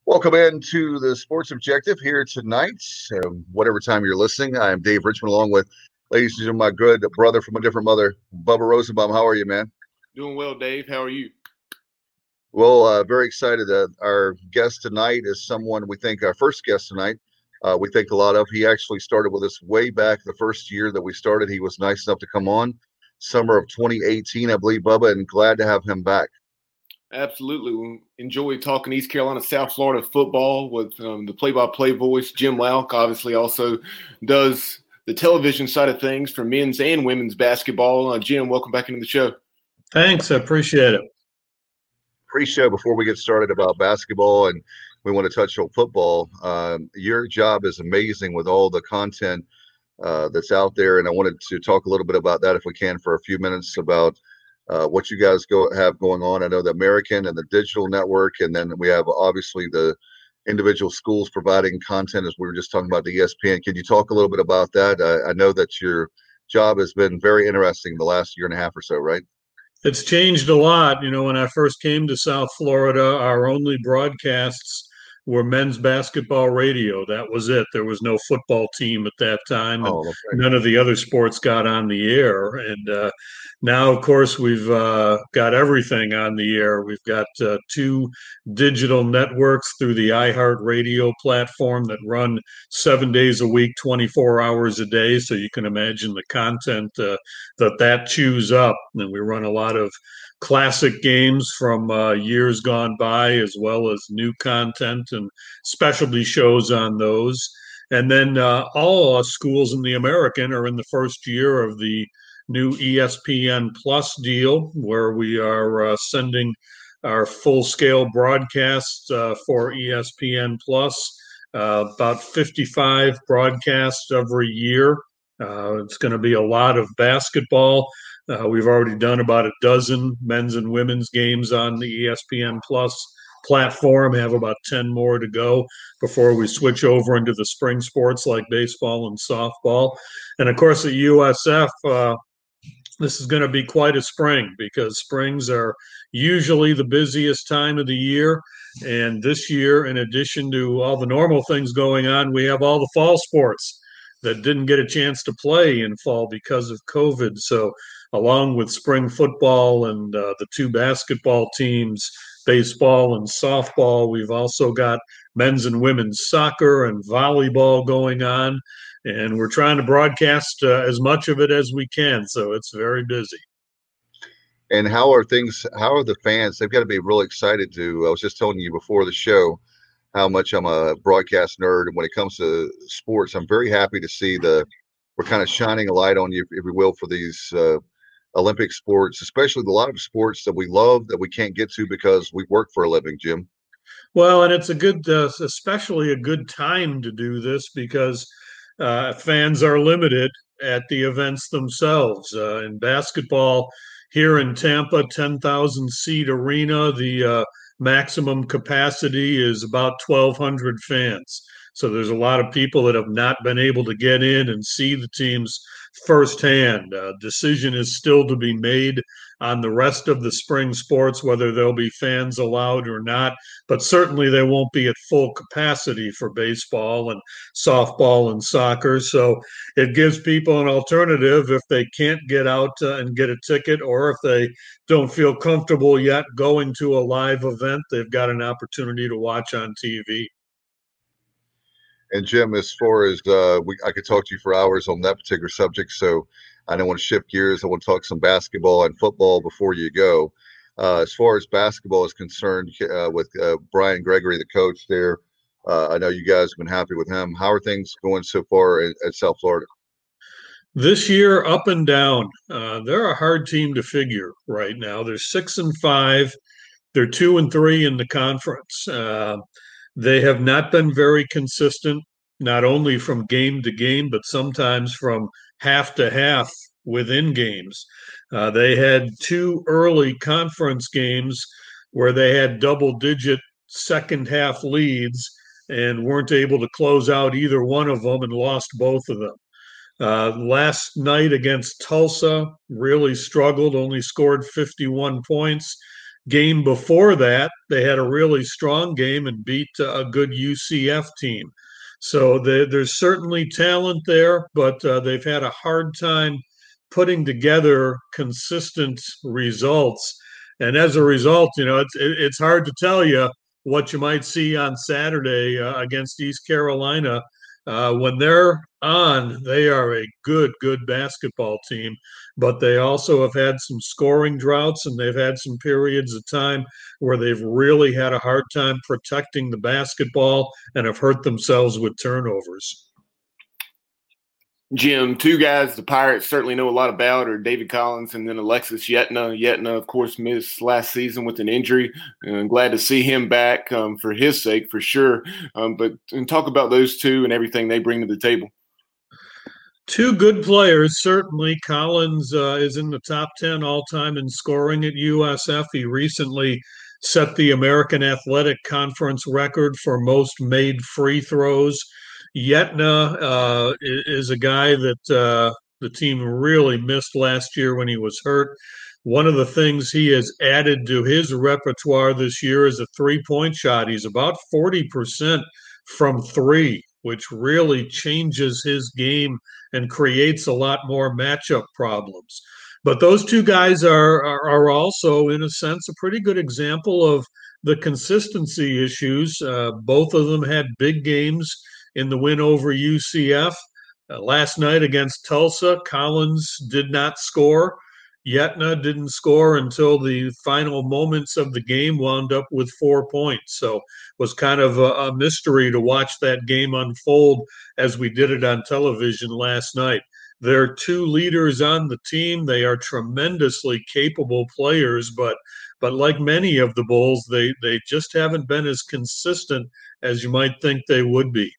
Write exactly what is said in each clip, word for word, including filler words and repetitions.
Welcome into the Sports Objective here tonight. Um, whatever time you're listening, I'm Dave Richmond, along with, ladies and gentlemen, my good brother from a different mother, Bubba Rosenbaum. How are you, man? Doing well, Dave. How are you? Well, uh, very excited. Uh, our guest tonight is someone we think, our first guest tonight, uh, we think a lot of. He actually started with us way back the first year that we started. He was nice enough to come on, summer of twenty eighteen, I believe, Bubba, and glad to have him back. Absolutely. We enjoy talking East Carolina, South Florida football with um, the play-by-play voice. Jim Lauk obviously also does the television side of things for men's and women's basketball. Uh, Jim, welcome back into the show. Thanks. I appreciate it. Pre-show, before we get started about basketball and we want to touch on football, um, your job is amazing with all the content uh, that's out there. And I wanted to talk a little bit about that if we can for a few minutes about Uh, what you guys go have going on. I know the American and the digital network, and then we have obviously the individual schools providing content, as we were just talking about the E S P N. Can you talk a little bit about that? I, I know that your job has been very interesting the last year and a half or so, right? It's changed a lot. You know, when I first came to South Florida, our only broadcasts were men's basketball radio. That was it. There was no football team at that time, and oh, none of the other sports got on the air. And uh, now, of course, we've uh, got everything on the air. We've got uh, two digital networks through the iHeartRadio platform that run seven days a week, twenty-four hours a day. So you can imagine the content uh, that that chews up. And we run a lot of classic games from uh, years gone by, as well as new content and specialty shows on those. And then uh, all our schools in the American are in the first year of the new E S P N Plus deal, where we are uh, sending our full-scale broadcasts uh, for E S P N Plus, uh, about fifty-five broadcasts every year. Uh, it's going to be a lot of basketball. Uh, we've already done about a dozen men's and women's games on the E S P N Plus platform, have about ten more to go before we switch over into the spring sports like baseball and softball. And of course, at U S F, uh, this is going to be quite a spring because springs are usually the busiest time of the year. And this year, in addition to all the normal things going on, we have all the fall sports that didn't get a chance to play in fall because of COVID. So along with spring football and uh, the two basketball teams, baseball and softball, we've also got men's and women's soccer and volleyball going on. And we're trying to broadcast uh, as much of it as we can. So it's very busy. And how are things, how are the fans? They've got to be really excited to, I was just telling you before the show, how much I'm a broadcast nerd. And when it comes to sports, I'm very happy to see the, we're kind of shining a light on you, if you will, for these uh, Olympic sports, especially a lot of sports that we love that we can't get to because we work for a living, Jim. Well, and it's a good, uh, especially a good time to do this because uh, fans are limited at the events themselves. Uh, in basketball, here in Tampa, ten thousand seat arena, the uh, maximum capacity is about twelve hundred fans. So there's a lot of people that have not been able to get in and see the teams firsthand. Uh, decision is still to be made on the rest of the spring sports, whether there'll be fans allowed or not, but certainly they won't be at full capacity for baseball and softball and soccer. So it gives people an alternative if they can't get out uh, and get a ticket, or if they don't feel comfortable yet going to a live event, they've got an opportunity to watch on T V. And Jim, as far as uh, we, I could talk to you for hours on that particular subject, so I don't want to shift gears. I want to talk some basketball and football before you go. Uh, as far as basketball is concerned, uh, with uh, Brian Gregory, the coach there, uh, I know you guys have been happy with him. How are things going so far at, at South Florida? This year, up and down. Uh, they're a hard team to figure right now. They're six and five. They're two and three in the conference. Uh, They have not been very consistent, not only from game to game, but sometimes from half to half within games. Uh, they had two early conference games where they had double-digit second half leads and weren't able to close out either one of them and lost both of them. Uh, last night against Tulsa, really struggled, only scored fifty-one points. game before that, they had a really strong game and beat a good U C F team. So they, there's certainly talent there, but uh, they've had a hard time putting together consistent results. And as a result, you know, it's it's hard to tell you what you might see on Saturday uh, against East Carolina. Uh, when they're on, they are a good, good basketball team, but they also have had some scoring droughts, and they've had some periods of time where they've really had a hard time protecting the basketball and have hurt themselves with turnovers. Jim, two guys the Pirates certainly know a lot about are David Collins and then Alexis Yetna. Yetna, of course, missed last season with an injury. And I'm glad to see him back um, for his sake, for sure. Um, but and talk about those two and everything they bring to the table. Two good players, certainly. Collins uh, is in the top ten all-time in scoring at U S F. He recently set the American Athletic Conference record for most made free throws. Yetna uh, is a guy that uh, the team really missed last year when he was hurt. One of the things he has added to his repertoire this year is a three-point shot. He's about forty percent from three, which really changes his game and creates a lot more matchup problems. But those two guys are, are, are also, in a sense, a pretty good example of the consistency issues. Uh, both of them had big games in the win over U C F. Uh, last night against Tulsa, Collins did not score. Yetna didn't score until the final moments of the game, wound up with four points. So it was kind of a, a mystery to watch that game unfold as we did it on television last night. They're two leaders on the team. They are tremendously capable players, but but like many of the Bulls, they they just haven't been as consistent as you might think they would be.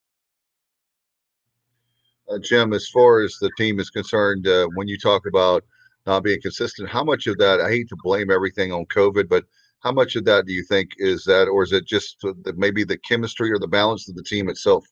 Uh, Jim, as far as the team is concerned, uh, when you talk about not being consistent, how much of that, I hate to blame everything on COVID, but how much of that do you think is that, or is it just the, maybe the chemistry or the balance of the team itself?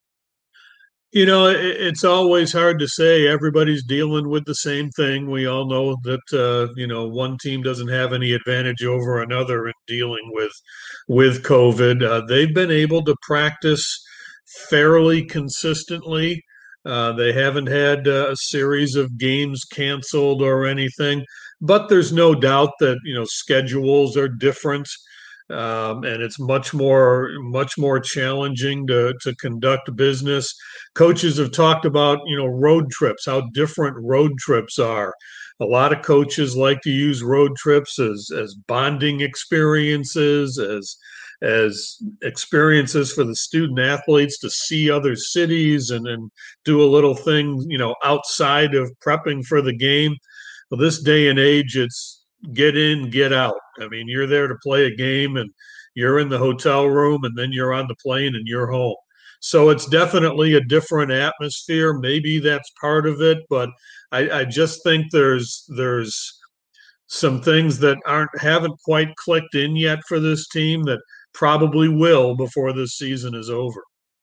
You know, it, it's always hard to say. Everybody's dealing with the same thing. We all know that, uh, you know, one team doesn't have any advantage over another in dealing with, with COVID. Uh, they've been able to practice fairly consistently. Uh, they haven't had uh, a series of games canceled or anything, but there's no doubt that, you know, schedules are different, um, and it's much more much more challenging to to conduct business. Coaches have talked about, you know, road trips, how different road trips are. A lot of coaches like to use road trips as as bonding experiences, as as experiences for the student athletes to see other cities and, and do a little thing, you know, outside of prepping for the game. Well, this day and age, it's get in, get out. I mean, you're there to play a game and you're in the hotel room and then you're on the plane and you're home. So it's definitely a different atmosphere. Maybe that's part of it, but I, I just think there's there's some things that aren't haven't quite clicked in yet for this team that probably will before this season is over.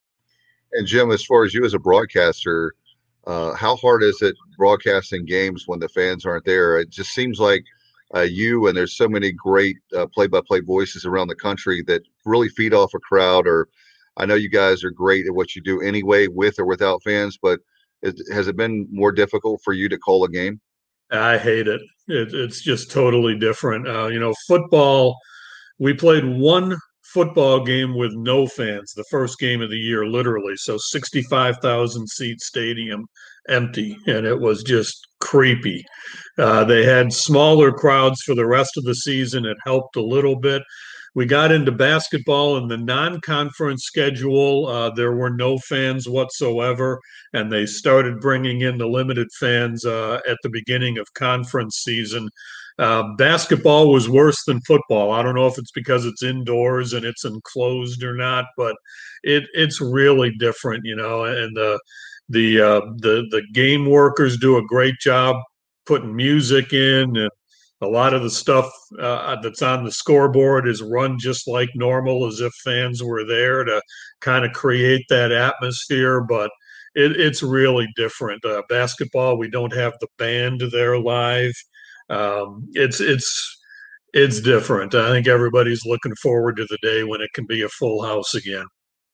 And Jim, as far as you as a broadcaster, uh, how hard is it broadcasting games when the fans aren't there? It just seems like uh, you and there's so many great uh, play-by-play voices around the country that really feed off a crowd. Or I know you guys are great at what you do anyway, with or without fans, but it, has it been more difficult for you to call a game? I hate it. it it's just totally different. Uh, you know, football, we played one football game with no fans, the first game of the year, literally. So sixty-five thousand seat stadium empty, and it was just creepy. Uh, they had smaller crowds for the rest of the season. It helped a little bit. We got into basketball in the non-conference schedule. Uh, there were no fans whatsoever, and they started bringing in the limited fans uh, at the beginning of conference season. Uh, basketball was worse than football. I don't know if it's because it's indoors and it's enclosed or not, but it it's really different, you know. And the the uh, the the game workers do a great job putting music in, and a lot of the stuff uh, that's on the scoreboard is run just like normal, as if fans were there to kind of create that atmosphere. But it, it's really different. Uh, basketball, we don't have the band there live. Um, it's it's It's different. I think everybody's looking forward to the day when it can be a full house again.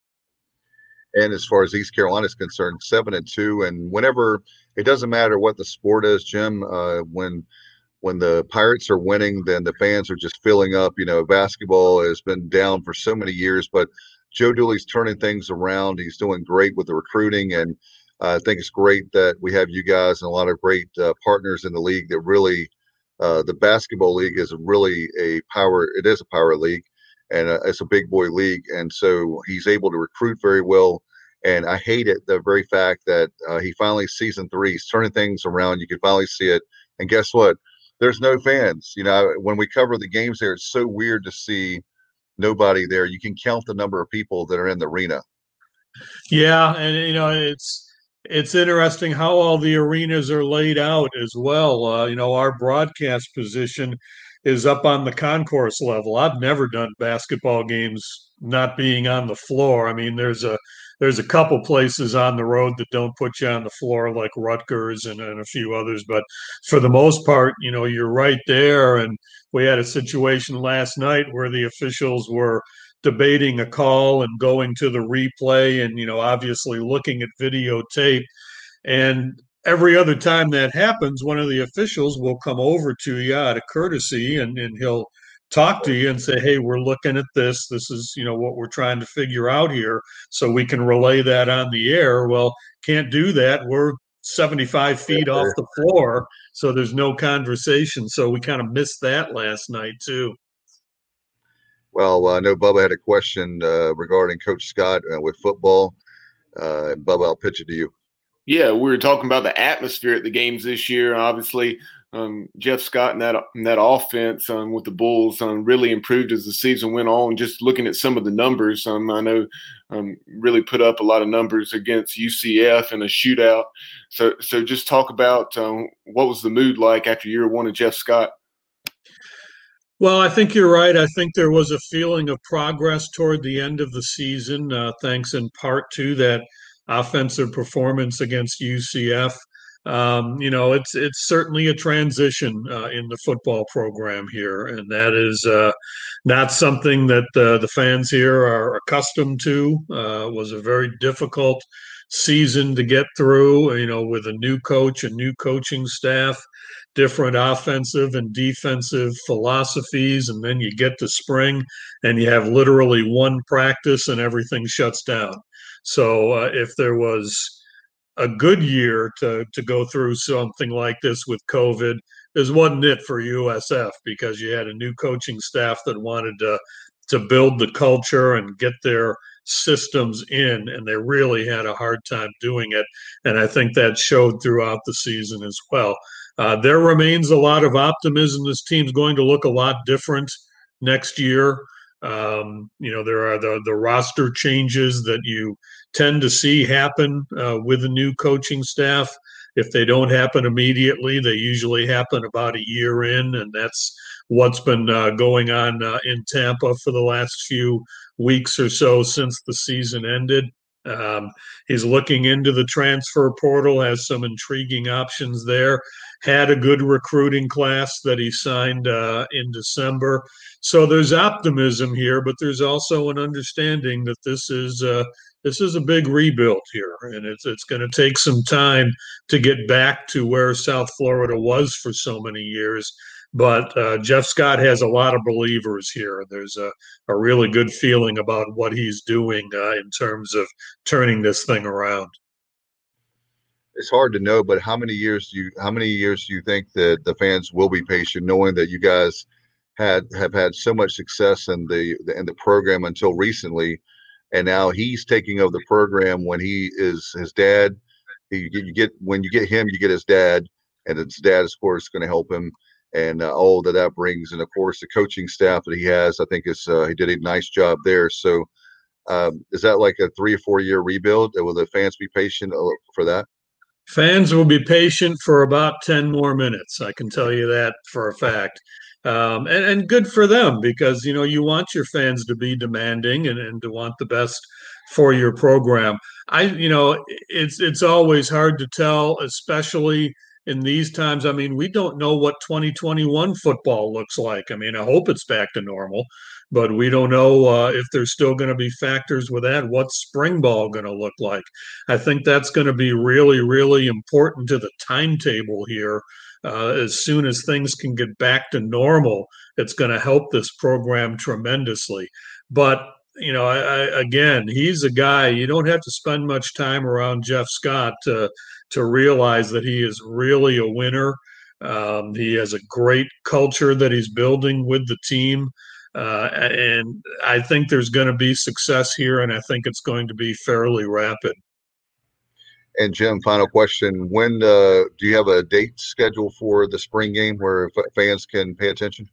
And as far as East Carolina is concerned, seven and two, and whenever it doesn't matter what the sport is, Jim. Uh, when when the Pirates are winning, then the fans are just filling up. You know, basketball has been down for so many years, but Joe Dooley's turning things around. He's doing great with the recruiting, and uh, I think it's great that we have you guys and a lot of great uh, partners in the league that really. Uh, the basketball league is really a power. It is a power league, and uh, it's a big boy league. And so he's able to recruit very well. And I hate it, the very fact that uh, he finally, season three, he's turning things around. You can finally see it. And guess what? There's no fans. You know, when we cover the games there, it's so weird to see nobody there. You can count the number of people that are in the arena. Yeah, and you know it's it's interesting how all the arenas are laid out as well. Uh, you know, our broadcast position is up on the concourse level. I've never done basketball games not being on the floor. I mean, there's a there's a couple places on the road that don't put you on the floor, like Rutgers and, and a few others. But for the most part, you know, you're right there. And we had a situation last night where the officials were debating a call and going to the replay and, you know, obviously looking at videotape. And every other time that happens, one of the officials will come over to you out of courtesy and, and he'll talk to you and say, hey, we're looking at this. This is, you know, what we're trying to figure out here so we can relay that on the air. Well, can't do that. We're seventy-five feet off the floor, so there's no conversation. So we kind of missed that last night too. Well, uh, I know Bubba had a question uh, regarding Coach Scott uh, with football. Uh, Bubba, I'll pitch it to you. Yeah, we were talking about the atmosphere at the games this year. Obviously, um, Jeff Scott and that and that offense um, with the Bulls um, really improved as the season went on. Just looking at some of the numbers, um, I know um, really put up a lot of numbers against U C F in a shootout. So, so just talk about um, what was the mood like after year one of Jeff Scott? Well, I think you're right. I think there was a feeling of progress toward the end of the season, uh, thanks in part to that offensive performance against U C F. Um, you know, it's it's certainly a transition uh, in the football program here, and that is uh, not something that uh, the fans here are accustomed to. Uh, it was a very difficult season to get through, you know, with a new coach, a new coaching staff, different offensive and defensive philosophies, and then you get to spring and you have literally one practice and everything shuts down. So uh, if there was a good year to to go through something like this with COVID, this wasn't it for U S F, because you had a new coaching staff that wanted to to build the culture and get their systems in, and they really had a hard time doing it. And I think that showed throughout the season as well. Uh, there remains a lot of optimism. This team's going to look a lot different next year. Um, you know, there are the, the roster changes that you tend to see happen uh, with a new coaching staff. If they don't happen immediately, they usually happen about a year in, and that's what's been uh, going on uh, in Tampa for the last few weeks or so since the season ended. Um, he's looking into the transfer portal, has some intriguing options there, had a good recruiting class that he signed uh, in December. So there's optimism here, but there's also an understanding that this is uh, this is a big rebuild here, and it's it's going to take some time to get back to where South Florida was for so many years. But uh, Jeff Scott has a lot of believers here. There's a, a really good feeling about what he's doing uh, in terms of turning this thing around. It's hard to know, but how many years do you how many years do you think that the fans will be patient, knowing that you guys had have had so much success in the in the program until recently, and now he's taking over the program when he is his dad. You get, you get when you get him, you get his dad, and his dad, of course, is going to help him. And uh, all that that brings, and of course the coaching staff that he has, I think is uh, he did a nice job there. So, um, is that like a three or four year rebuild? Will the fans be patient for that? Fans will be patient for about ten more minutes. I can tell you that for a fact. Um, and, and good for them, because, you know, you want your fans to be demanding and, and to want the best for your program. I, you know, it's, it's always hard to tell, especially in these times. I mean, we don't know what twenty twenty-one football looks like. I mean, I hope it's back to normal, but we don't know uh, if there's still going to be factors with that. What's spring ball going to look like? I think that's going to be really, really important to the timetable here. Uh, as soon as things can get back to normal, it's going to help this program tremendously. But you know, I, I, again, he's a guy, you don't have to spend much time around Jeff Scott to, to realize that he is really a winner. Um, he has a great culture that he's building with the team. Uh, and I think there's going to be success here, and I think it's going to be fairly rapid. And Jim, final question: When uh, do you have a date scheduled for the spring game where f- fans can pay attention?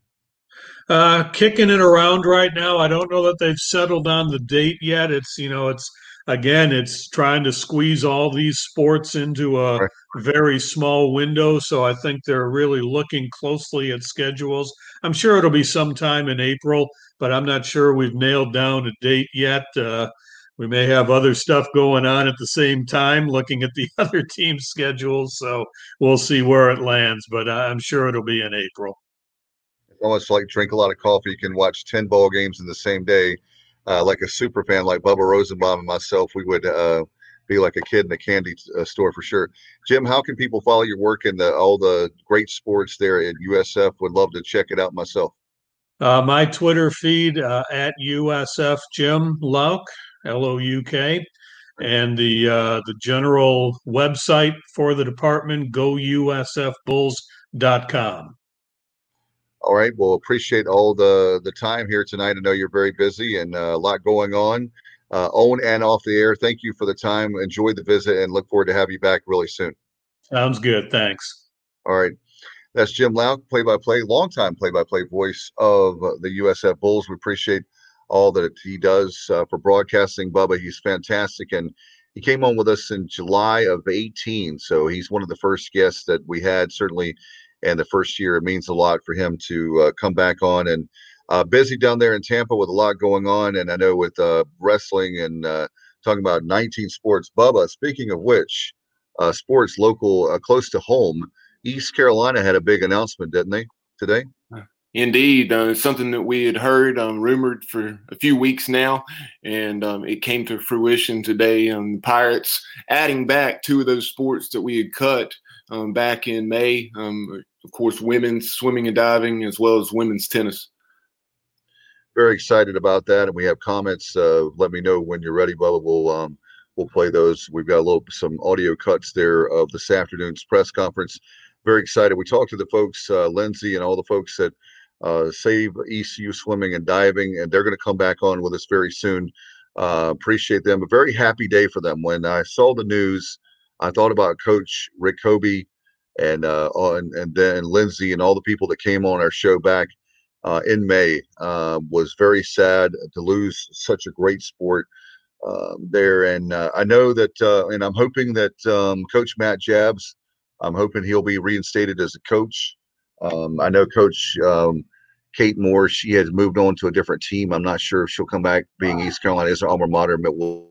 Uh, kicking it around right now. I don't know that they've settled on the date yet. It's, you know, it's again, it's trying to squeeze all these sports into a Right. very small window. So I think they're really looking closely at schedules. I'm sure it'll be sometime in April, but I'm not sure we've nailed down a date yet. Uh, we may have other stuff going on at the same time, looking at the other team schedules. So we'll see where it lands, but I'm sure it'll be in April. Almost like drink a lot of coffee. You can watch ten ball games in the same day. Uh, like a super fan like Bubba Rosenbaum and myself, we would uh, be like a kid in a candy uh, store for sure. Jim, how can people follow your work in the, all the great sports there at U S F? Would love to check it out myself. Uh, my Twitter feed uh, at U S F Jim Louk, L O U K, and the uh, the general website for the department, go U S F bulls dot com. All right. Well, appreciate all the the time here tonight. I know you're very busy and uh, a lot going on, uh, on and off the air. Thank you for the time. Enjoy the visit and look forward to have you back really soon. Sounds good. Thanks. All right. That's Jim Louk, play-by-play, longtime play-by-play voice of uh, the U S F Bulls. We appreciate all that he does uh, for broadcasting. Bubba, he's fantastic, and he came on with us in July of eighteen, so he's one of the first guests that we had, certainly, and the first year. It means a lot for him to uh, come back on, and uh, busy down there in Tampa with a lot going on, and I know with uh, wrestling and uh, talking about nineteen sports. Bubba, speaking of which, uh, sports local, uh, close to home, East Carolina had a big announcement, didn't they, today? Indeed. Uh, it's something that we had heard, um, rumored for a few weeks now, and um, it came to fruition today. Um, the Pirates adding back two of those sports that we had cut um, back in May. Um, of course, women's swimming and diving, as well as women's tennis. Very excited about that, and we have comments. Uh, let me know when you're ready, Bubba. We'll um, we'll play those. We've got a little some audio cuts there of this afternoon's press conference. Very excited. We talked to the folks, uh, Lindsay, and all the folks that uh, Save E C U Swimming and Diving, and they're going to come back on with us very soon. Uh, appreciate them. A very happy day for them. When I saw the news, I thought about Coach Rick Kobe and uh, and and then Lindsay and all the people that came on our show back uh, in May. Uh, was very sad to lose such a great sport uh, there, and uh, I know that, uh, and I'm hoping that um, Coach Matt Jabs. I'm hoping he'll be reinstated as a coach. Um, I know Coach um, Kate Moore, she has moved on to a different team. I'm not sure if she'll come back being East Carolina as an alma mater, but we'll,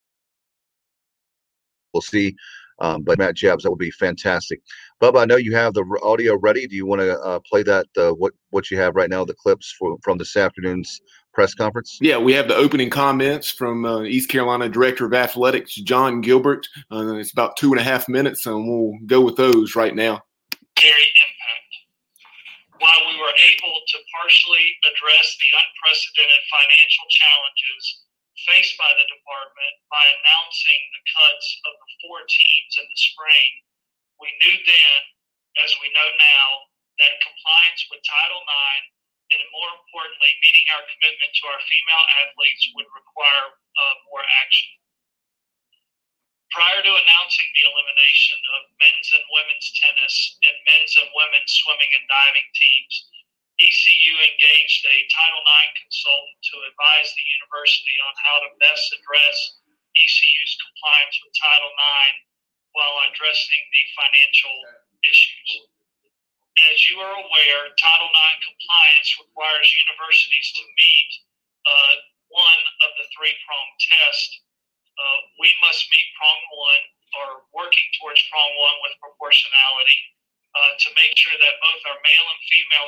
we'll see. Um, but Matt Jabs, that would be fantastic. Bubba, I know you have the audio ready. Do you want to uh, play that, uh, what, what you have right now, the clips for, from this afternoon's press conference? Yeah, we have the opening comments from uh, East Carolina Director of Athletics, John Gilbert. Uh, it's about two and a half minutes, and we'll go with those right now. Very impact. While we were able to partially address the unprecedented financial challenges faced by the department by announcing the cuts of the four teams in the spring, we knew then, as we know now, that compliance with Title nine and more importantly, meeting our commitment to our female athletes would require uh, more action. Prior to announcing the elimination of men's and women's tennis and men's and women's swimming and diving teams, E C U engaged a Title nine consultant to advise the university on how to best address E C U's compliance with Title nine while addressing the financial issues. As you are aware, Title nine compliance requires universities to meet uh, one of the three-prong test. Uh, we must meet prong one, or working towards prong one with proportionality.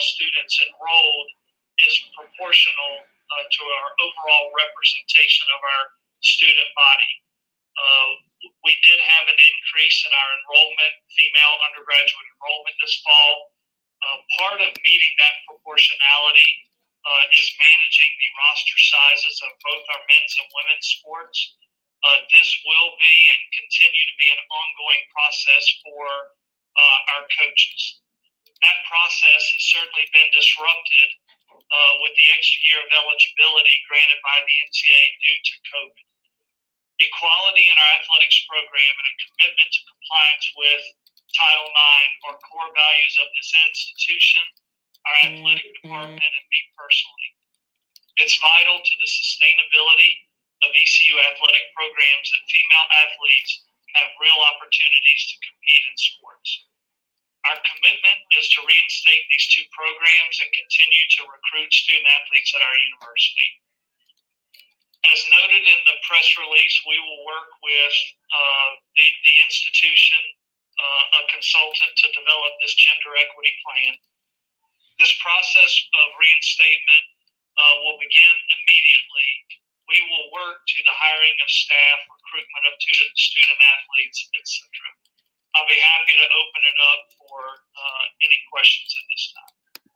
students enrolled is proportional uh, to our overall representation of our student body. Uh, we did have an increase in our enrollment, female undergraduate enrollment this fall. Uh, part of meeting that proportionality uh, is managing the roster sizes of both our men's and women's sports. Uh, this will be and continue to be an ongoing process for uh, our coaches. That process has certainly been disrupted uh, with the extra year of eligibility granted by the N C A A due to COVID. Equality in our athletics program and a commitment to compliance with Title nine are core values of this institution, our athletic department, and me personally. It's vital to the sustainability of E C U athletic programs that female athletes have real opportunities to compete in sports. Our commitment is to reinstate these two programs and continue to recruit student athletes at our university. As noted in the press release, we will work with uh, the, the institution, uh, a consultant, to develop this gender equity plan. This process of reinstatement uh, will begin immediately. We will work to the hiring of staff, recruitment of student athletes, et cetera. I'll be happy to open it up for uh, any questions at this time.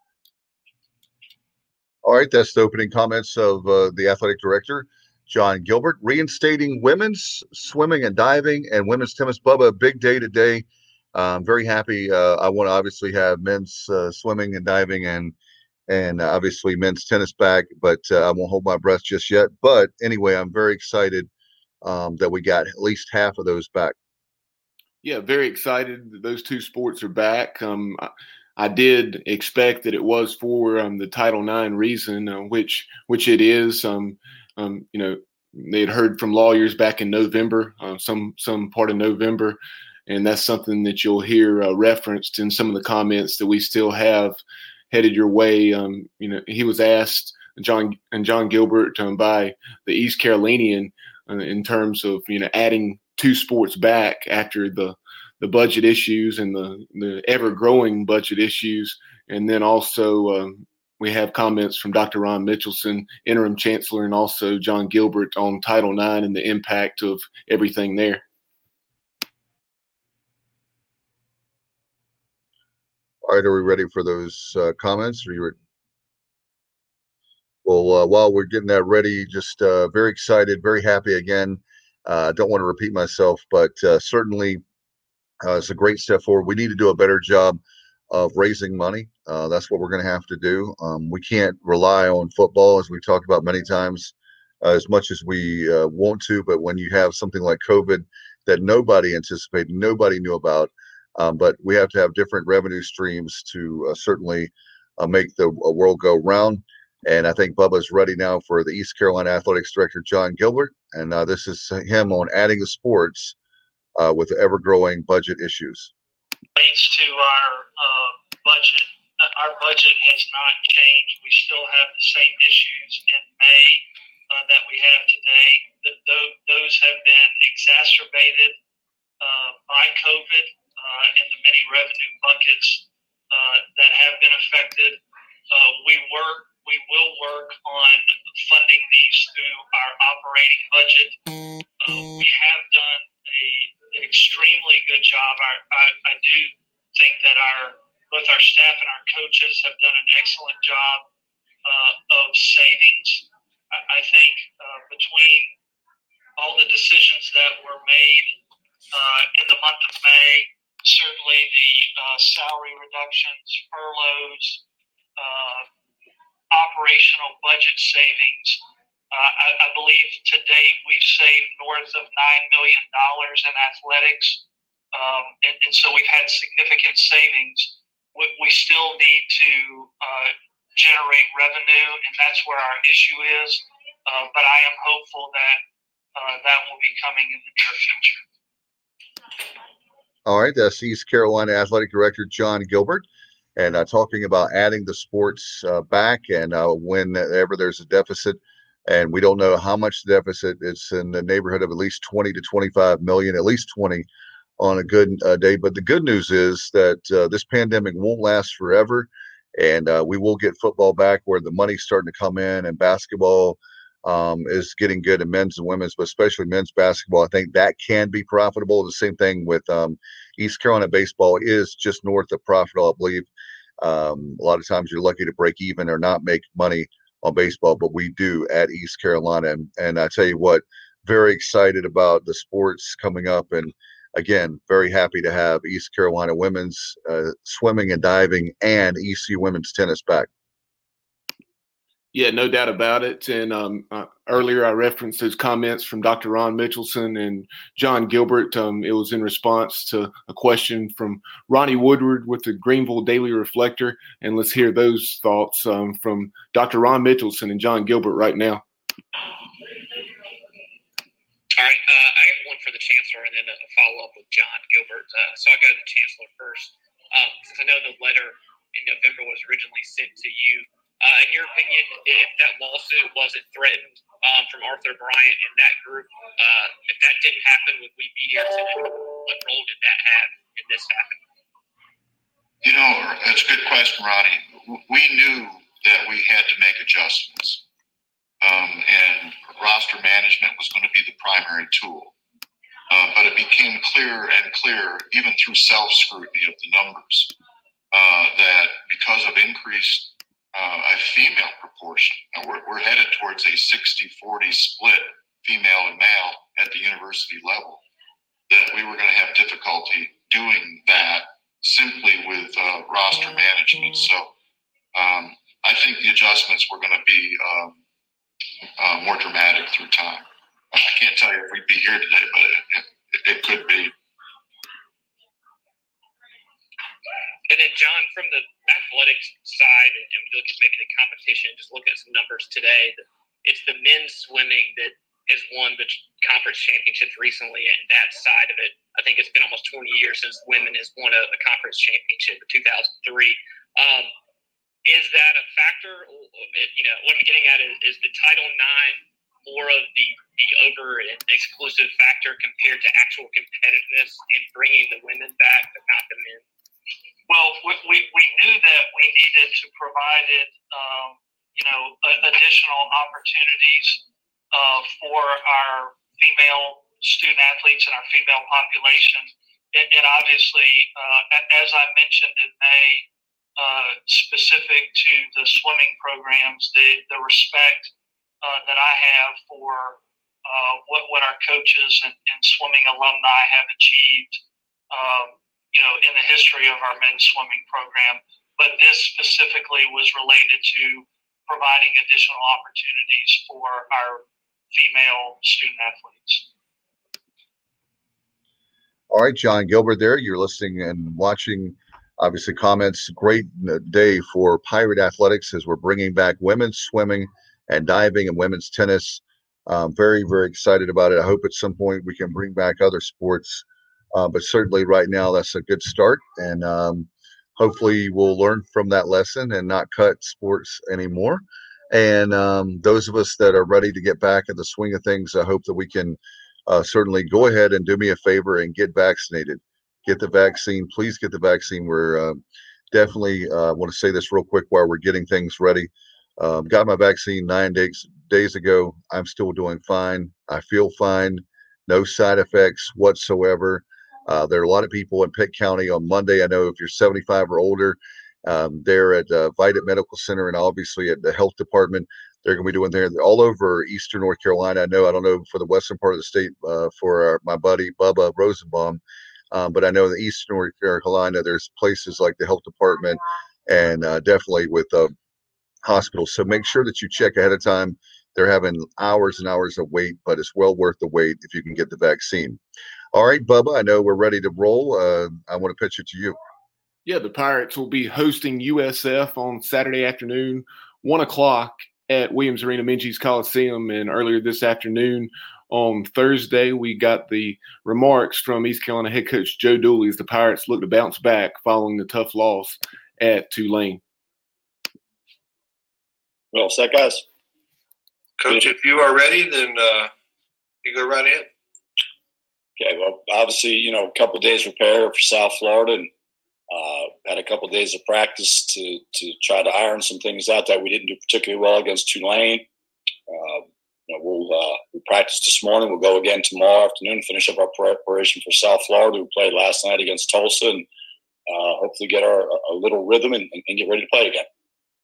All right, that's the opening comments of uh, the athletic director, John Gilbert. Reinstating women's swimming and diving and women's tennis. Bubba, a big day today. I'm very happy. Uh, I want to obviously have men's uh, swimming and diving and and obviously men's tennis back, but uh, I won't hold my breath just yet. But anyway, I'm very excited um, that we got at least half of those back. Yeah, very excited that those two sports are back. Um, I, I did expect that it was for um, the Title nine reason, uh, which which it is. Um, um, you know, they had heard from lawyers back in November, uh, some some part of November, and that's something that you'll hear uh, referenced in some of the comments that we still have headed your way. Um, you know, he was asked, John and John Gilbert, um, by the East Carolinian uh, in terms of you know adding two sports back after the the budget issues and the, the ever-growing budget issues. And then also um, we have comments from Doctor Ron Mitchelson, interim chancellor, and also John Gilbert on Title nine and the impact of everything there. All right, are we ready for those uh, comments? Are you ready? Well, uh, while we're getting that ready, just uh, very excited, very happy again. I uh, don't want to repeat myself, but uh, certainly uh, it's a great step forward. We need to do a better job of raising money. Uh, that's what we're going to have to do. Um, we can't rely on football, as we've talked about many times, uh, as much as we uh, want to. But when you have something like COVID that nobody anticipated, nobody knew about, um, but we have to have different revenue streams to uh, certainly uh, make the uh, world go round. And I think Bubba's ready now for the East Carolina Athletics Director, John Gilbert. And uh, this is him on adding the sports uh, with the ever-growing budget issues. Relates to our uh, budget. Our budget has not changed. We still have the same issues in May uh, that we have today. The, the, those have been exacerbated uh, by COVID uh, and the many revenue buckets uh, that have been affected. Uh, we work. We will work on funding these through our operating budget. Uh, we have done a, an extremely good job. Our, I, I do think that our both our staff and our coaches have done an excellent job uh, of savings. I, I think uh, between all the decisions that were made uh, in the month of May, certainly the uh, salary reductions, furloughs, uh, operational budget savings. Uh, I, I believe to date we've saved north of nine million dollars in athletics, um, and, and so we've had significant savings. We, we still need to uh, generate revenue, and that's where our issue is. Uh, but I am hopeful that uh, that will be coming in the near future. All right, that's East Carolina Athletic Director John Gilbert. And uh, talking about adding the sports uh, back, and uh, whenever there's a deficit, and we don't know how much deficit, it's in the neighborhood of at least twenty to twenty-five million, at least twenty on a good uh, day. But the good news is that uh, this pandemic won't last forever, and uh, we will get football back where the money's starting to come in, and basketball um, is getting good in men's and women's, but especially men's basketball. I think that can be profitable. The same thing with um, East Carolina baseball is just north of profitable, I believe. Um, a lot of times you're lucky to break even or not make money on baseball, but we do at East Carolina. And, and I tell you what, very excited about the sports coming up. And again, very happy to have East Carolina women's uh, swimming and diving and E C U women's tennis back. Yeah, no doubt about it. And um, uh, earlier I referenced those comments from Doctor Ron Mitchelson and John Gilbert. Um, it was in response to a question from Ronnie Woodward with the Greenville Daily Reflector. And let's hear those thoughts um, from Doctor Ron Mitchelson and John Gilbert right now. All right, uh, I have one for the Chancellor and then a follow-up with John Gilbert. Uh, so I'll go to the Chancellor first. Um, since I know the letter in November was originally sent to you, Uh, in your opinion, if that lawsuit wasn't threatened um, from Arthur Bryant and that group, uh, if that didn't happen, would we be here today? What role did that have in this happening? You know, that's a good question, Ronnie. We knew that we had to make adjustments, um, and roster management was going to be the primary tool. Uh, but it became clearer and clearer, even through self-scrutiny of the numbers, uh, that because of increased Uh, a female proportion. And we're, we're headed towards a sixty forty split, female and male, at the university level, that we were going to have difficulty doing that simply with uh, roster management. So um, I think the adjustments were going to be um, uh, more dramatic through time. I can't tell you if we'd be here today, but it, it, it could be. And then, John, from the athletics side, and we look at maybe the competition, just look at some numbers today. It's the men's swimming that has won the conference championships recently, and that side of it, I think it's been almost twenty years since women has won a, a conference championship in two thousand three. Um, is that a factor? You know, what I'm getting at is, is the Title nine more of the, the over and exclusive factor compared to actual competitiveness in bringing the women back, but not the men? Well, we, we, we knew that we needed to provide it, um, you know, additional opportunities uh, for our female student athletes and our female population. And, and obviously, uh, as I mentioned in May, uh, specific to the swimming programs, the, the respect uh, that I have for uh, what, what our coaches and, and swimming alumni have achieved, um, you know, in the history of our men's swimming program. But this specifically was related to providing additional opportunities for our female student athletes. All right, John Gilbert there. You're listening and watching, obviously, comments. Great day for Pirate Athletics as we're bringing back women's swimming and diving and women's tennis. Um, very, very excited about it. I hope at some point we can bring back other sports. Uh, but certainly right now that's a good start, and um, hopefully we'll learn from that lesson and not cut sports anymore. And um, those of us that are ready to get back in the swing of things, I hope that we can uh, certainly go ahead and do me a favor and get vaccinated. Get the vaccine. Please get the vaccine. We're uh, definitely uh, want to say this real quick while we're getting things ready. Um, got my vaccine nine days, days ago. I'm still doing fine. I feel fine. No side effects whatsoever. Uh, there are a lot of people in Pitt County on Monday. I know if you're seventy-five or older, um, they're at uh, Vita Medical Center and obviously at the health department. They're going to be doing there all over Eastern North Carolina. I know, I don't know for the western part of the state uh, for our, my buddy Bubba Rosenbaum, um, but I know in the Eastern North Carolina, there's places like the health department and uh, definitely with uh, hospitals. So make sure that you check ahead of time. They're having hours and hours of wait, but it's well worth the wait if you can get the vaccine. All right, Bubba, I know we're ready to roll. Uh, I want to pitch it to you. Yeah, the Pirates will be hosting U S F on Saturday afternoon, one o'clock at Williams Arena Minges Coliseum. And earlier this afternoon on Thursday, we got the remarks from East Carolina head coach Joe Dooley as the Pirates look to bounce back following the tough loss at Tulane. Well said, guys. Coach, if you are ready, then uh, you go right in. Okay, well, obviously, you know, a couple of days repair for South Florida, and Uh, had a couple of days of practice to to try to iron some things out that we didn't do particularly well against Tulane. Uh, you know, we'll uh, we practiced this morning. We'll go again tomorrow afternoon. Finish up our preparation for South Florida. We played last night against Tulsa, and uh, hopefully get our a little rhythm and, and get ready to play again.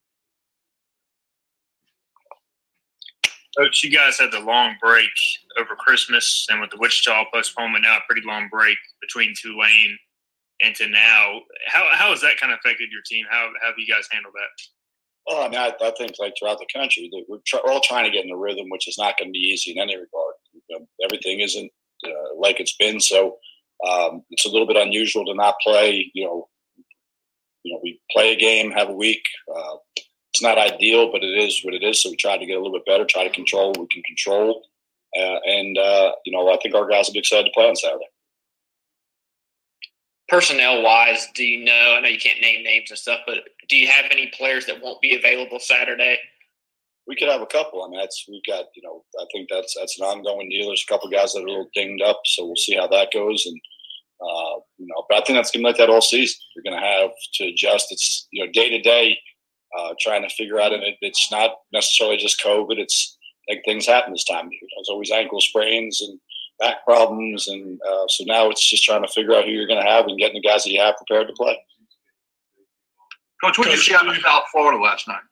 Coach, you guys had the long break over Christmas, and with the Wichita postponement, now a pretty long break between Tulane and to now. How how has that kind of affected your team? How, how have you guys handled that? Well, I mean, I, I think like throughout the country, that we're, tr- we're all trying to get in the rhythm, which is not going to be easy in any regard. You know, everything isn't uh, like it's been, so um, it's a little bit unusual to not play. You know, you know, we play a game, have a week. Uh, it's not ideal, but it is what it is. So we try to get a little bit better, try to control what we can control, uh, and uh, you know, I think our guys will be excited to play on Saturday. Personnel-wise, do you know – I know you can't name names and stuff, but do you have any players that won't be available Saturday? We could have a couple. I mean, that's we've got – you know, I think that's that's an ongoing deal. There's a couple guys that are a little dinged up, so we'll see how that goes. And, uh, you know, but I think that's going to be like that all season. You're going to have to adjust. It's, you know, day-to-day uh, trying to figure out – and it, it's not necessarily just COVID. It's like things happen this time of year. There's always ankle sprains and – back problems, and uh, so now it's just trying to figure out who you're going to have and getting the guys that you have prepared to play. Coach, what did you see out in South Florida last night?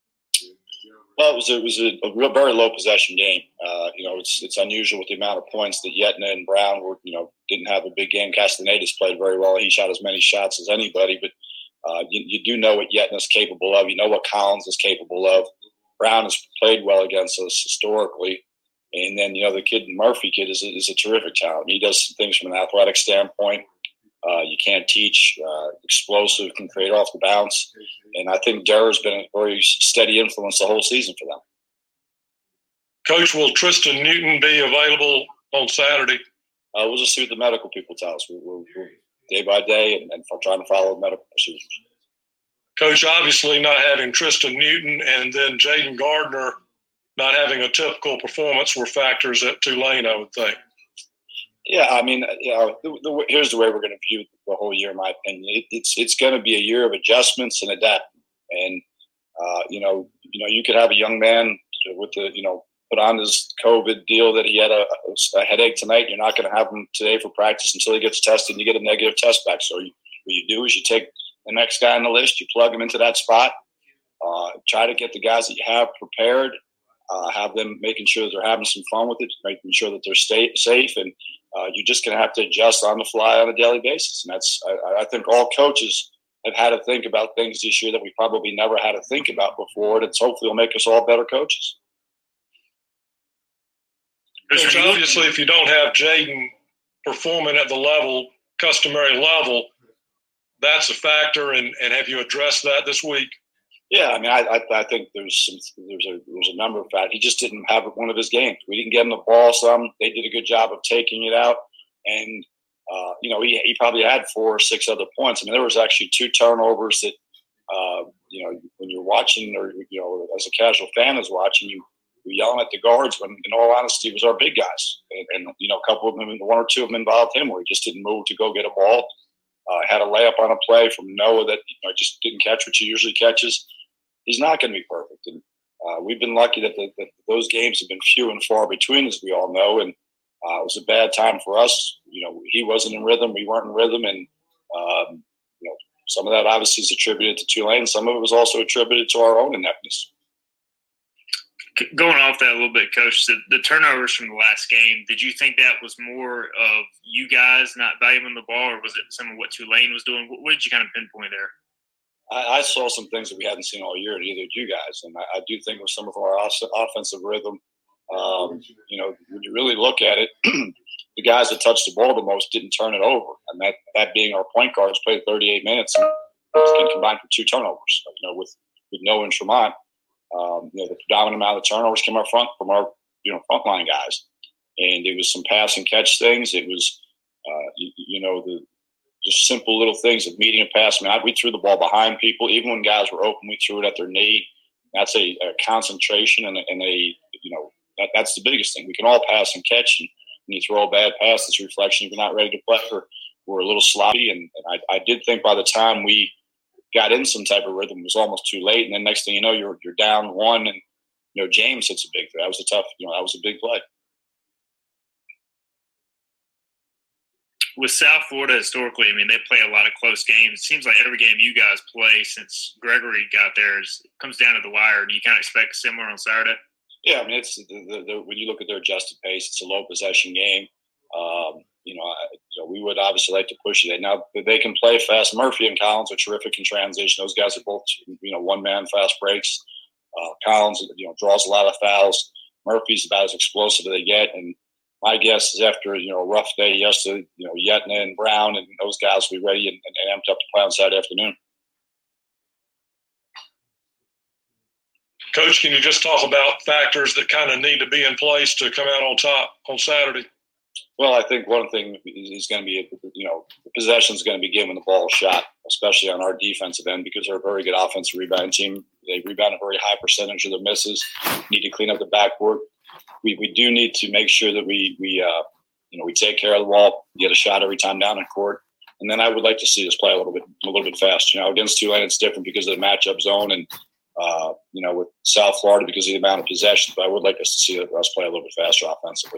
Well, it was it was a, a real very low possession game. Uh, you know, it's it's unusual with the amount of points that Yetna and Brown were. You know, didn't have a big game. Castaneda's played very well. He shot as many shots as anybody, but uh, you, you do know what Yetna's capable of. You know what Collins is capable of. Brown has played well against us historically. And then, you know, the kid, Murphy kid, is a, is a terrific talent. He does some things from an athletic standpoint. Uh, you can't teach. Uh, explosive, can create off the bounce. And I think Durr's been a very steady influence the whole season for them. Coach, will Tristan Newton be available on Saturday? Uh, we'll just see what the medical people tell us. We're, we're, we're day by day and, and trying to follow medical procedures. Coach, obviously not having Tristan Newton and then Jaden Gardner not having a typical performance were factors at Tulane, I would think. Yeah, I mean, you know, the, the, here's the way we're going to view the whole year, in my opinion. It, it's it's going to be a year of adjustments and adapting. And, uh, you know, you know, you could have a young man with the, you know, put on his COVID deal that he had a, a headache tonight. You're not going to have him today for practice until he gets tested and you get a negative test back. So you, what you do is you take the next guy on the list, you plug him into that spot, uh, try to get the guys that you have prepared. Uh, have them making sure that they're having some fun with it, making sure that they're stay, safe, and uh, you're just going to have to adjust on the fly on a daily basis. And that's, I, I think all coaches have had to think about things this year that we probably never had to think about before. That's hopefully will make us all better coaches. Coach, obviously, if you don't have Jaden performing at the level, customary level, that's a factor. And, and have you addressed that this week? Yeah, I mean, I, I I think there's some there's a there's a number of factors. He just didn't have one of his games. We didn't get him the ball some. They did a good job of taking it out, and uh, you know he he probably had four or six other points. I mean, there was actually two turnovers that uh, you know when you're watching, or you know as a casual fan is watching, you you're yelling at the guards. When in all honesty, it was our big guys, and, and you know a couple of them, one or two of them involved him, where he just didn't move to go get a ball. Uh, had a layup on a play from Noah that you know, just didn't catch what he usually catches. He's not going to be perfect. And uh, we've been lucky that, the, that those games have been few and far between, as we all know. And uh, it was a bad time for us. You know, he wasn't in rhythm. We weren't in rhythm. And, um, you know, some of that obviously is attributed to Tulane. Some of it was also attributed to our own ineptness. Going off that a little bit, Coach, the, the turnovers from the last game, did you think that was more of you guys not valuing the ball, or was it some of what Tulane was doing? What, what did you kind of pinpoint there? I, I saw some things that we hadn't seen all year, neither did you guys. And I, I do think with some of our off- offensive rhythm, um, you know, when you really look at it, the guys that touched the ball the most didn't turn it over. And that, that being our point guards played thirty-eight minutes and combined for two turnovers, you know, with, with Noah and Tremont. Um, you know, the predominant amount of turnovers came our front from our, you know, frontline guys, and it was some pass and catch things. It was, uh, you, you know, the just simple little things of meeting a pass. I mean, we threw the ball behind people, even when guys were open. We threw it at their knee. That's a, a concentration and a, and a, you know, that, that's the biggest thing. We can all pass and catch, and when you throw a bad pass, it's a reflection if you're not ready to play, or were a little sloppy. And, and I, I did think by the time we got in some type of rhythm, it was almost too late. And then next thing you know, you're you're down one, and you know James hits a big. That was a tough. You know, that was a big play. With South Florida historically, I mean, they play a lot of close games. It seems like every game you guys play since Gregory got there is, comes down to the wire. Do you kind of expect similar on Saturday? Yeah, I mean, it's the, the, the, when you look at their adjusted pace, it's a low possession game. Um, you know, I, you know, we would obviously like to push it. Now they can play fast. Murphy and Collins are terrific in transition. Those guys are both, you know, one man fast breaks. Uh, Collins, you know, draws a lot of fouls. Murphy's about as explosive as they get, and my guess is after, you know, a rough day yesterday, you know, Yetna and Brown and those guys will be ready and, and amped up to play on Saturday afternoon. Coach, can you just talk about factors that kind of need to be in place to come out on top on Saturday? Well, I think one thing is going to be, you know, the possession is going to be given the ball a shot, especially on our defensive end, because they're a very good offensive rebounding team. They rebound a very high percentage of their misses. Need to clean up the backboard. We we do need to make sure that we we uh, you know we take care of the ball, get a shot every time down in court, and then I would like to see us play a little bit a little bit fast. You know, against Tulane it's different because of the matchup zone, and uh, you know with South Florida because of the amount of possessions. But I would like us to see us play a little bit faster offensively.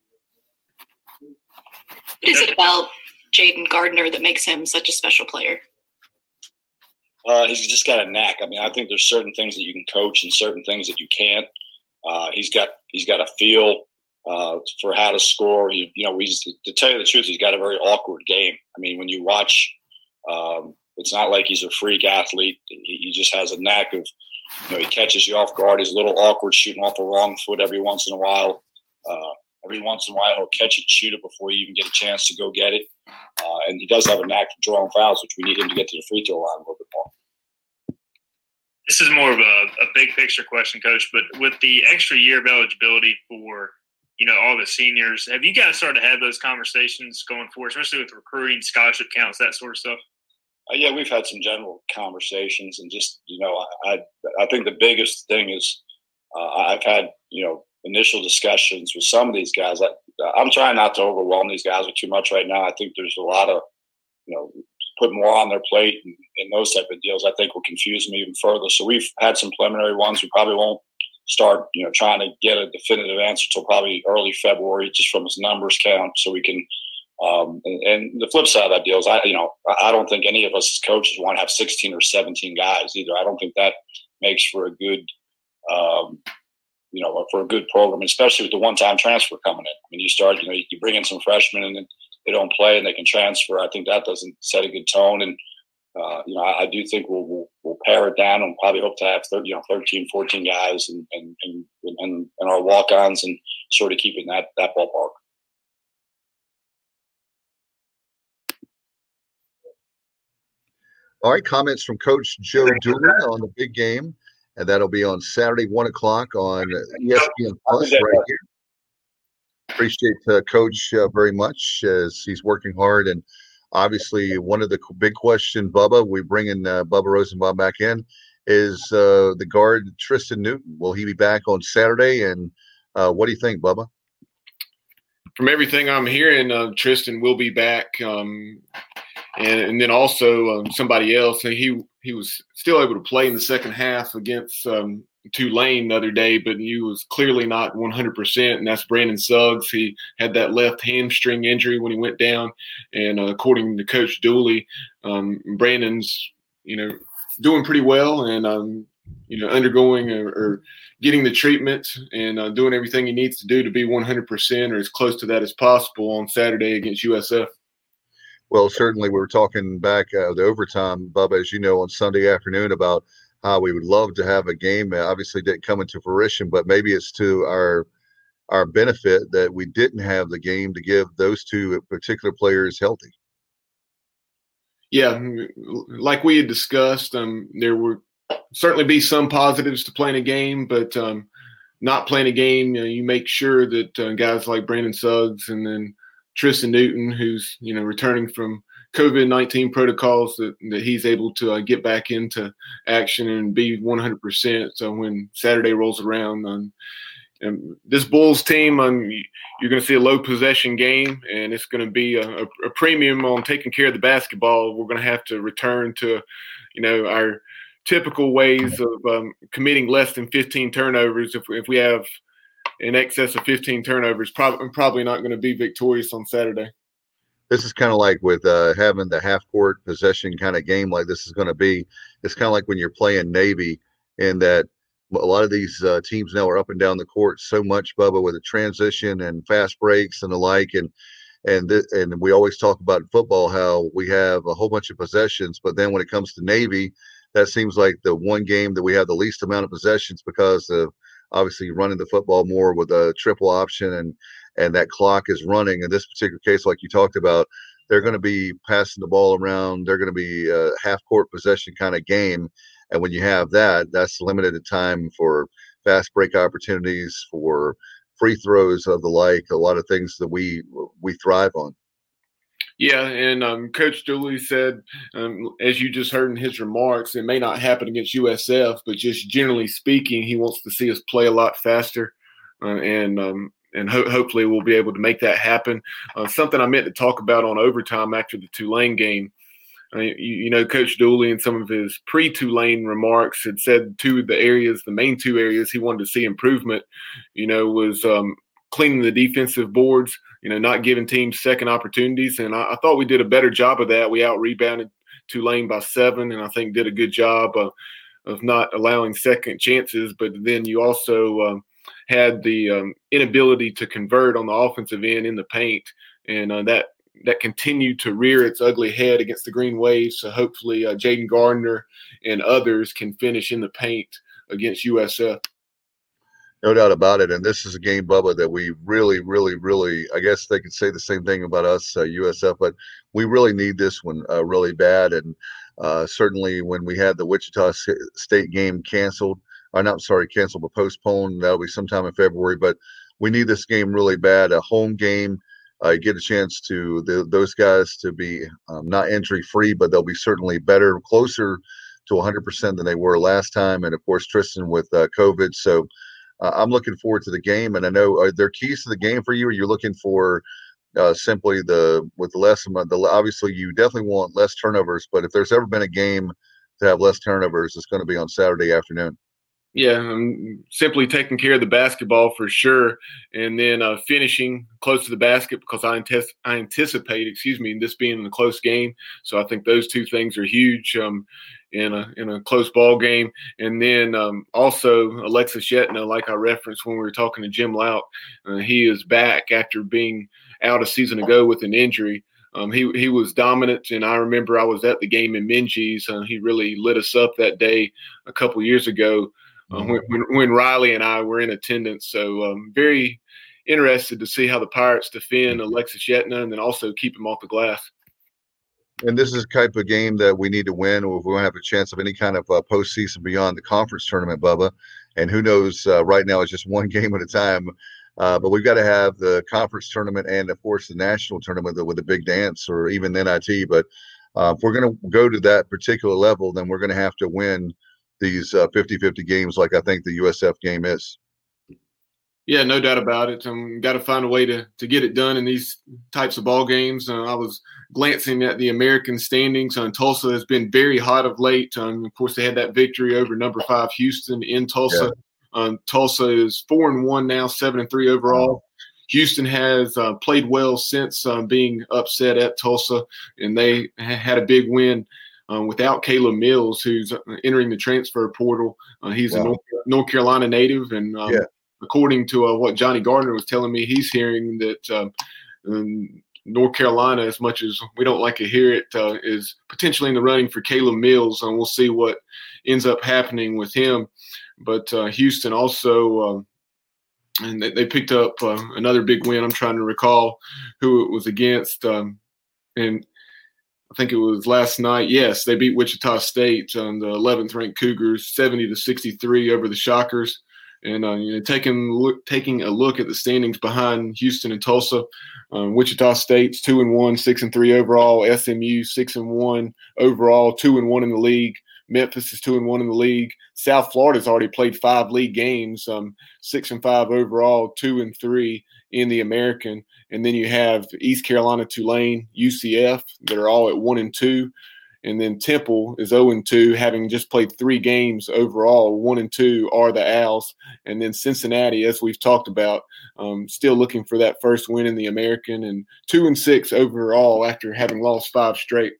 What is it about Jaden Gardner that makes him such a special player? Uh, he's just got a knack. I mean, I think there's certain things that you can coach and certain things that you can't. Uh, he's got he's got a feel uh, for how to score. He, you know, he's to tell you the truth, he's got a very awkward game. I mean, when you watch, um, it's not like he's a freak athlete. He, he just has a knack of, you know, he catches you off guard. He's a little awkward, shooting off the wrong foot every once in a while. Uh, every once in a while, he'll catch it, shoot it before you even get a chance to go get it. Uh, and he does have a knack for drawing fouls, which we need him to get to the free throw line a little bit more. This is more of a, a big picture question, Coach, but with the extra year of eligibility for, you know, all the seniors, have you guys started to have those conversations going forward, especially with recruiting, scholarship counts, that sort of stuff? Uh, yeah, we've had some general conversations, and just, you know, I I think the biggest thing is uh, I've had, you know, initial discussions with some of these guys. I, I'm trying not to overwhelm these guys with too much right now. I think there's a lot of, you know, put more on their plate and, and those type of deals, I think will confuse them even further. So we've had some preliminary ones. We probably won't start, you know, trying to get a definitive answer until probably early February, just from his numbers count, so we can. Um, and, and the flip side of that deal is, I, you know, I don't think any of us as coaches want to have sixteen or seventeen guys either. I don't think that makes for a good, um, you know, for a good program, especially with the one-time transfer coming in. I mean, you start, you know, you bring in some freshmen and then they don't play and they can transfer. I think that doesn't set a good tone. And, uh, you know, I, I do think we'll, we'll, we'll pare it down and probably hope to have thirty, you know, thirteen, fourteen guys and, and, and, and, and our walk-ons and sort of keep it in that, that ballpark. All right, comments from Coach Joe Dooley on the big game, and that'll be on Saturday, one o'clock on E S P N Plus right here. Appreciate uh, Coach uh, very much as he's working hard, and obviously one of the big question, Bubba, we bring in uh, Bubba Rosenbaum back in, is uh, the guard Tristan Newton. Will he be back on Saturday, and uh, what do you think, Bubba? From everything I'm hearing, uh, Tristan will be back. Um, And, and then also um, somebody else, he he was still able to play in the second half against um, Tulane the other day, but he was clearly not one hundred percent, and that's Brandon Suggs. He had that left hamstring injury when he went down, and uh, according to Coach Dooley, um, Brandon's, you know, doing pretty well and, um, you know, undergoing or, or getting the treatment and uh, doing everything he needs to do to be one hundred percent or as close to that as possible on Saturday against U S F. Well, certainly we were talking back uh, the overtime, Bubba, as you know, on Sunday afternoon about how we would love to have a game. It obviously didn't come into fruition, but maybe it's to our our benefit that we didn't have the game to give those two particular players healthy. Yeah, like we had discussed, um, there would certainly be some positives to playing a game, but um, not playing a game, you know, you make sure that uh, guys like Brandon Suggs and then Tristan Newton, who's, you know, returning from COVID nineteen protocols, that, that he's able to uh, get back into action and be one hundred percent. So when Saturday rolls around, um, and this Bulls team, um, you're going to see a low possession game, and it's going to be a, a premium on taking care of the basketball. We're going to have to return to, you know, our typical ways of um, committing less than fifteen turnovers. If, if we have in excess of fifteen turnovers, probably probably not going to be victorious on Saturday. This is kind of like with uh, having the half court possession kind of game like this is going to be. It's kind of like when you're playing Navy, in that a lot of these uh, teams now are up and down the court so much, Bubba, with the transition and fast breaks and the like. And and th- and we always talk about in football how we have a whole bunch of possessions, but then when it comes to Navy, that seems like the one game that we have the least amount of possessions because of obviously running the football more with a triple option and and that clock is running. In this particular case, like you talked about, they're going to be passing the ball around. They're going to be a half-court possession kind of game. And when you have that, that's limited time for fast break opportunities, for free throws of the like, a lot of things that we we thrive on. Yeah, and um, Coach Dooley said, um, as you just heard in his remarks, it may not happen against U S F, but just generally speaking, he wants to see us play a lot faster. Uh, and um, and ho- hopefully we'll be able to make that happen. Uh, something I meant to talk about on overtime after the Tulane game. Uh, you, you know, Coach Dooley in some of his pre-Tulane remarks had said two of the areas, the main two areas he wanted to see improvement, you know, was um, cleaning the defensive boards, you know, not giving teams second opportunities. And I, I thought we did a better job of that. We out-rebounded Tulane by seven, and I think did a good job of, of not allowing second chances. But then you also um, had the um, inability to convert on the offensive end in the paint, and uh, that that continued to rear its ugly head against the Green Wave. So hopefully uh, Jaden Gardner and others can finish in the paint against U S F. No doubt about it. And this is a game, Bubba, that we really, really, really, I guess they could say the same thing about us, uh, U S F, but we really need this one uh, really bad. And uh, certainly when we had the Wichita State game canceled, or not sorry, canceled, but postponed, that'll be sometime in February. But we need this game really bad, a home game. Uh, get a chance to the, those guys to be um, not injury free, but they'll be certainly better, closer to one hundred percent than they were last time. And of course, Tristan with uh, COVID. So uh, I'm looking forward to the game. And I know, are there keys to the game for you? Or you're looking for uh, simply the with less amount? The obviously you definitely want less turnovers, but if there's ever been a game to have less turnovers, it's going to be on Saturday afternoon. Yeah, um, simply taking care of the basketball for sure, and then uh, finishing close to the basket because I, antes- I anticipate, excuse me, this being a close game. So I think those two things are huge um, in a in a close ball game. And then um, also Alexis Yetna, like I referenced when we were talking to Jim Lauk, uh, he is back after being out a season ago with an injury. Um, he he was dominant, and I remember I was at the game in Minges. Uh, he really lit us up that day a couple years ago. Uh, when, when, when Riley and I were in attendance. So um, very interested to see how the Pirates defend Alexis Yetna and then also keep him off the glass. And this is the type of game that we need to win if we want to have a chance of any kind of uh, postseason beyond the conference tournament, Bubba. And who knows, uh, right now it's just one game at a time. Uh, but we've got to have the conference tournament and, of course, the national tournament with the big dance or even the N I T. But uh, if we're going to go to that particular level, then we're going to have to win these uh, fifty-fifty games like I think the U S F game is. Yeah, no doubt about it. Um, got to find a way to to get it done in these types of ball games. Uh, I was glancing at the American standings. Uh, Tulsa has been very hot of late. Um, of course, they had that victory over number five Houston in Tulsa. Yeah. Um, Tulsa is four and one now, seven and three overall. Houston has uh, played well since uh, being upset at Tulsa, and they ha- had a big win. Um, without Caleb Mills, who's entering the transfer portal. Uh, he's wow. a North, North Carolina native, and um, yeah. according to uh, what Johnny Gardner was telling me, he's hearing that um, um, North Carolina, as much as we don't like to hear it, uh, is potentially in the running for Caleb Mills, and we'll see what ends up happening with him. But uh, Houston also uh, – and they, they picked up uh, another big win. I'm trying to recall who it was against, um, and – I think it was last night. Yes, they beat Wichita State on the eleventh ranked Cougars, seventy to sixty-three over the Shockers. And uh, you know, taking look, taking a look at the standings behind Houston and Tulsa, um, Wichita State's two and one, six and three overall. S M U six and one overall, two and one in the league. Memphis is two and one in the league. South Florida's already played five league games, um, six and five overall, two and three in the American. And then you have East Carolina, Tulane, U C F that are all at one and two. And then Temple is zero and two, having just played three games overall. One and two are the Owls. And then Cincinnati, as we've talked about, um, still looking for that first win in the American, and two and six overall after having lost five straight.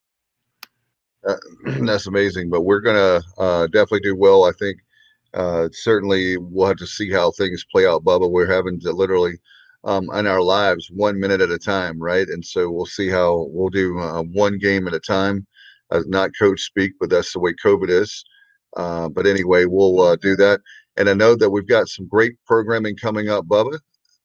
Uh, that's amazing, but we're going to uh, definitely do well. I think uh, certainly we'll have to see how things play out, Bubba. We're having to literally um, in our lives one minute at a time, right? And so we'll see how we'll do uh, one game at a time. Uh, not coach speak, but that's the way COVID is. Uh, but anyway, we'll uh, do that. And I know that we've got some great programming coming up, Bubba.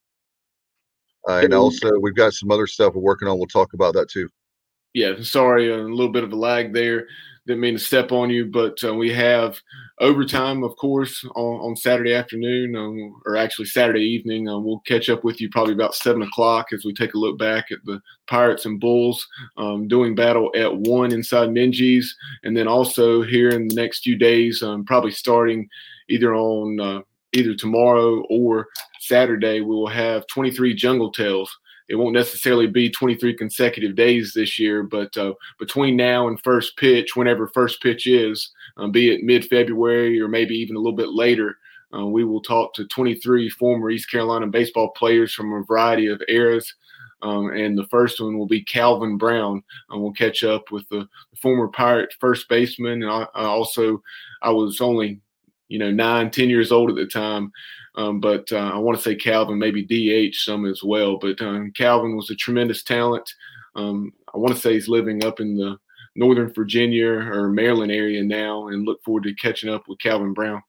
Uh, and also we've got some other stuff we're working on. We'll talk about that too. Yeah, sorry, a little bit of a lag there. Didn't mean to step on you, but uh, we have overtime, of course, on, on Saturday afternoon, um, or actually Saturday evening. Uh, we'll catch up with you probably about seven o'clock as we take a look back at the Pirates and Bulls um, doing battle at one inside Minges. And then also here in the next few days, um, probably starting either on uh, either tomorrow or Saturday, we will have twenty-three Jungle Tales. It won't necessarily be twenty-three consecutive days this year, but uh, between now and first pitch, whenever first pitch is, um, be it mid-February or maybe even a little bit later, uh, we will talk to twenty-three former East Carolina baseball players from a variety of eras. Um, and the first one will be Calvin Brown. And we'll catch up with the, the former Pirate first baseman. And I, I also, I was only, you know, nine, ten years old at the time. Um, but uh, I want to say Calvin, maybe D H some as well. But um, Calvin was a tremendous talent. Um, I want to say he's living up in the Northern Virginia or Maryland area now, and look forward to catching up with Calvin Brown.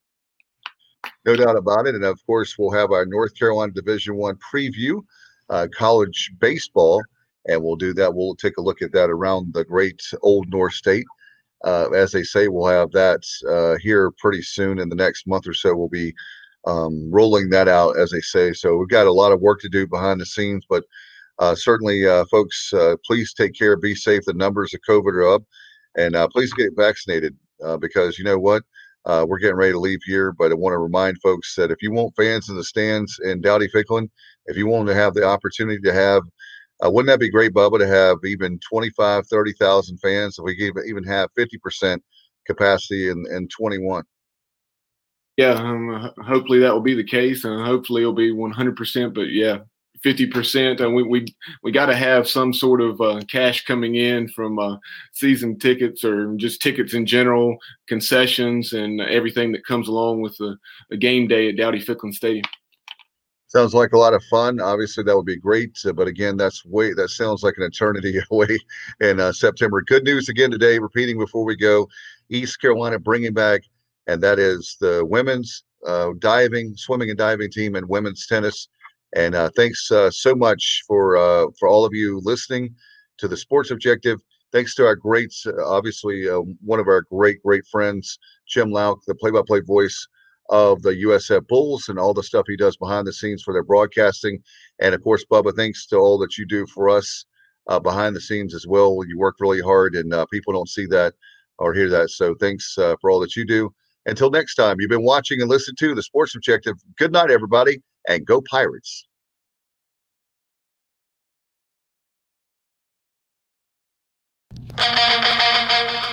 No doubt about it. And of course, we'll have our North Carolina Division One preview, uh, college baseball, and we'll do that. We'll take a look at that around the great Old North State. Uh, as they say, we'll have that uh, here pretty soon. In the next month or so, we'll be um, rolling that out, as they say. So we've got a lot of work to do behind the scenes, but uh, certainly, uh, folks, uh, please take care, be safe. The numbers of COVID are up, and uh, please get vaccinated uh, because you know what? Uh, we're getting ready to leave here, but I want to remind folks that if you want fans in the stands in Dowdy-Ficklen, if you want to have the opportunity to have, uh, wouldn't that be great, Bubba, to have even twenty-five, thirty thousand fans? If we could even have fifty percent capacity in, in twenty-one. Yeah, um, hopefully that will be the case, and hopefully it'll be one hundred percent. But yeah, fifty percent, and we we we got to have some sort of uh, cash coming in from uh, season tickets or just tickets in general, concessions, and everything that comes along with the, the game day at Dowdy-Ficklen Stadium. Sounds like a lot of fun. Obviously, that would be great. Uh, but again, that's way that sounds like an eternity away in uh, September. Good news again today. Repeating before we go, East Carolina bringing back, and that is the women's uh, diving, swimming and diving team, and women's tennis. And uh, thanks uh, so much for uh, for all of you listening to the Sports Objective. Thanks to our great, uh, obviously, uh, one of our great, great friends, Jim Lauk, the play-by-play voice of the U S F Bulls and all the stuff he does behind the scenes for their broadcasting. And, of course, Bubba, thanks to all that you do for us uh, behind the scenes as well. You work really hard, and uh, people don't see that or hear that. So thanks uh, for all that you do. Until next time, you've been watching and listening to the Sports Objective. Good night, everybody, and go Pirates. Thank you.